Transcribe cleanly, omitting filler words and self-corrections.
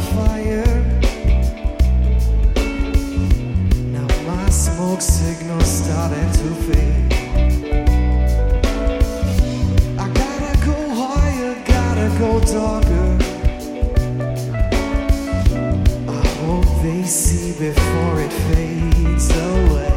fire. Now my smoke signal's starting to fade. I gotta go higher, gotta go darker. I hope they see before it fades away.